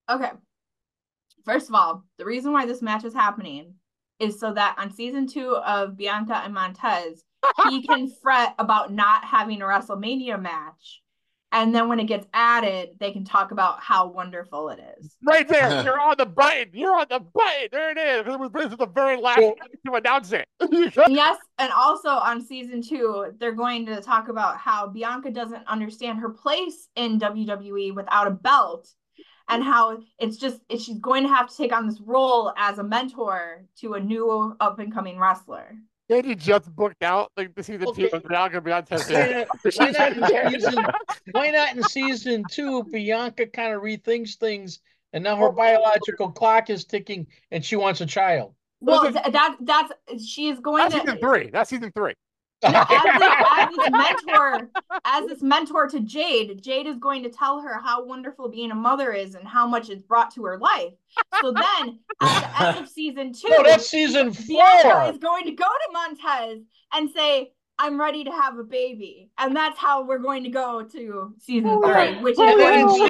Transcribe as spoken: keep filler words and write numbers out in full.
Okay. First of all, the reason why this match is happening is so that on season two of Bianca and Montez, he can fret about not having a WrestleMania match. And then when it gets added, they can talk about how wonderful it is. Right there. You're on the button. You're on the button. There it is. This is the very last So, to announce it. Yes, and also on season two, they're going to talk about how Bianca doesn't understand her place in W W E without a belt, and how it's just she's going to have to take on this role as a mentor to a new up and coming wrestler. Katie just booked out like the season two okay. of Bianca Beyonce. Why not, why not in season why not in season two, Bianca kind of rethinks things and now her biological clock is ticking and she wants a child. Well, th- that that's she is going That's to season three. That's season three. no, as this, as this mentor, as this mentor to Jade, Jade is going to tell her how wonderful being a mother is and how much it's brought to her life. So then, at the end of season two, No, that's season Bianca four. is going to go to Montez and say, "I'm ready to have a baby," and that's how we're going to go to season three, which is And going then to in be